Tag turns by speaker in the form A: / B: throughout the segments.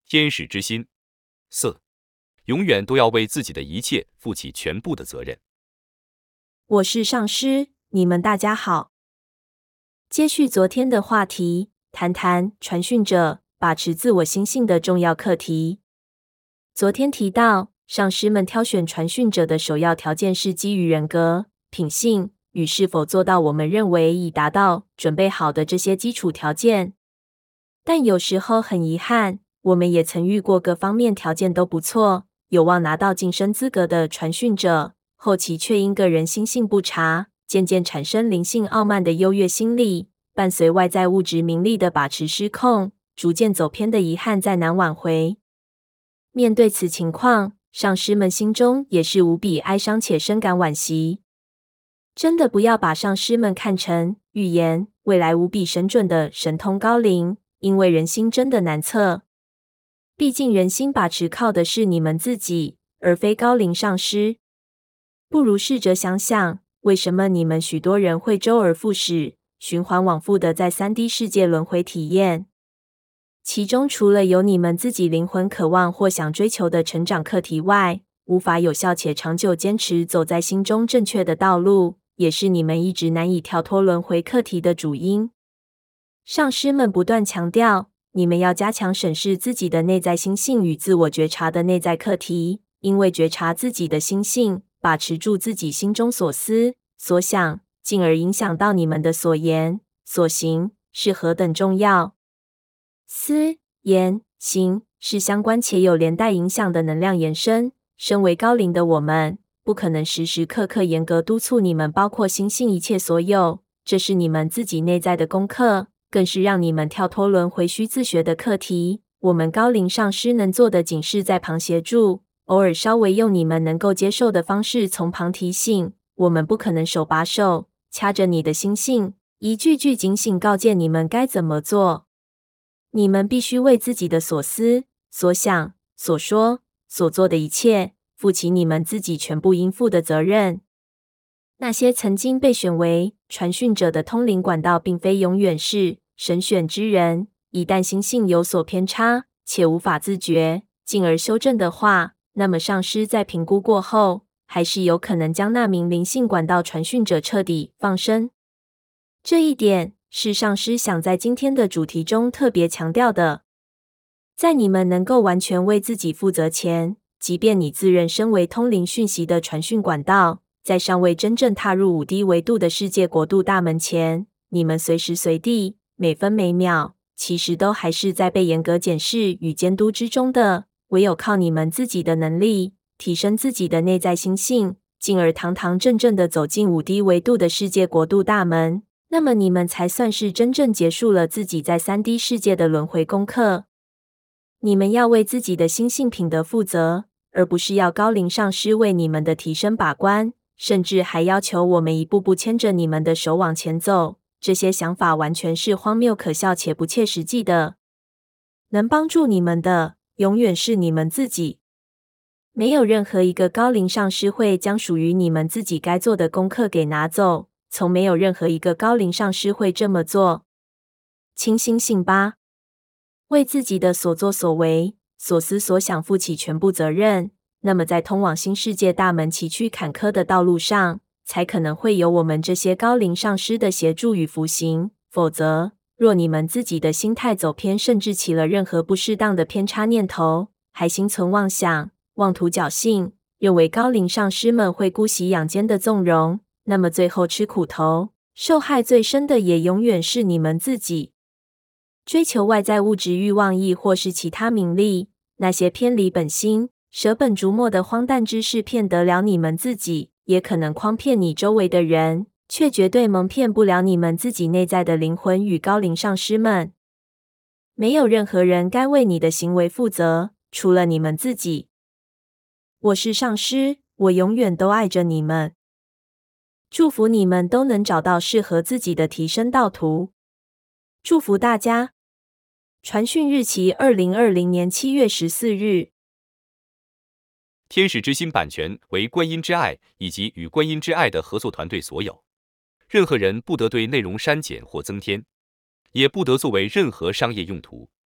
A: 天使之心。4. 永远都要为自己的一切负起全部的责任。
B: 我是上师，你们大家好。接续昨天的话题，谈谈传讯者把持自我心性的重要课题。昨天提到，上师们挑选传讯者的首要条件是基于人格、品性与是否做到我们认为已达到、准备好的这些基础条件。但有时候很遗憾，我们也曾遇过各方面条件都不错，有望拿到晋升资格的传讯者，后期却因个人心性不察，渐渐产生灵性傲慢的优越心理，伴随外在物质名利的把持失控，逐渐走偏的遗憾再难挽回。面对此情况，上师们心中也是无比哀伤且深感惋惜。真的不要把上师们看成预言未来无比神准的神通高灵，因为人心真的难测。毕竟人心把持靠的是你们自己，而非高灵上师。不如试着想想，为什么你们许多人会周而复始、循环往复的在3D 世界轮回体验？其中除了有你们自己灵魂渴望或想追求的成长课题外，无法有效且长久坚持走在心中正确的道路，也是你们一直难以跳脱轮回课题的主因。上师们不断强调，你们要加强审视自己的内在心性与自我觉察的内在课题，因为觉察自己的心性，把持住自己心中所思、所想，进而影响到你们的所言、所行，是何等重要。思、言、行是相关且有连带影响的能量延伸。身为高灵的我们，不可能时时刻刻严格督促你们，包括心性一切所有，这是你们自己内在的功课，更是让你们跳脱轮回需自学的课题。我们高灵上师能做的仅是在旁协助，偶尔稍微用你们能够接受的方式从旁提醒。我们不可能手把手掐着你的心性，一句句警醒告诫你们该怎么做。你们必须为自己的所思、所想、所说、所做的一切，负起你们自己全部应负的责任。那些曾经被选为传讯者的通灵管道，并非永远是神选之人。一旦心性有所偏差，且无法自觉，进而修正的话，那么上师在评估过后，还是有可能将那名灵性管道传讯者彻底放生。这一点是上师想在今天的主题中特别强调的。在你们能够完全为自己负责前，即便你自认身为通灵讯息的传讯管道，在尚未真正踏入5D 维度的世界国度大门前，你们随时随地、每分每秒，其实都还是在被严格检视与监督之中的。唯有靠你们自己的能力，提升自己的内在心性，进而堂堂正正地走进5D 维度的世界国度大门，那么你们才算是真正结束了自己在3D 世界的轮回功课。你们要为自己的心性品德负责，而不是要高灵上师为你们的提升把关，甚至还要求我们一步步牵着你们的手往前走。这些想法完全是荒谬可笑且不切实际的。能帮助你们的，永远是你们自己。没有任何一个高灵上师会将属于你们自己该做的功课给拿走，从没有任何一个高灵上师会这么做。请醒醒吧，为自己的所作所为、所思所想负起全部责任，那么在通往新世界大门崎岖坎坷的道路上，才可能会有我们这些高灵上师的协助与扶行。否则，若你们自己的心态走偏，甚至起了任何不适当的偏差念头，还心存妄想、妄图侥幸，认为高灵上师们会姑息养奸的纵容，那么最后吃苦头、受害最深的也永远是你们自己。追求外在物质欲望亦或是其他名利，那些偏离本心、舍本逐末的荒诞之事，骗得了你们自己，也可能诓骗你周围的人，却绝对蒙骗不了你们自己内在的灵魂与高灵上师们。没有任何人该为你的行为负责，除了你们自己。我是上师，我永远都爱着你们。祝福你们都能找到适合自己的提升道途。祝福大家。传讯日期2020年7月14日。
A: 天使之心版权为观音之爱以及与观音之爱的合作团队所有，任何人不得对内容删减或增添，也不得作为任何商业用途。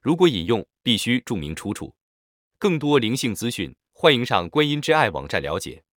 A: 如果引用，必须注明出处。更多灵性资讯，欢迎上观音之爱网站了解。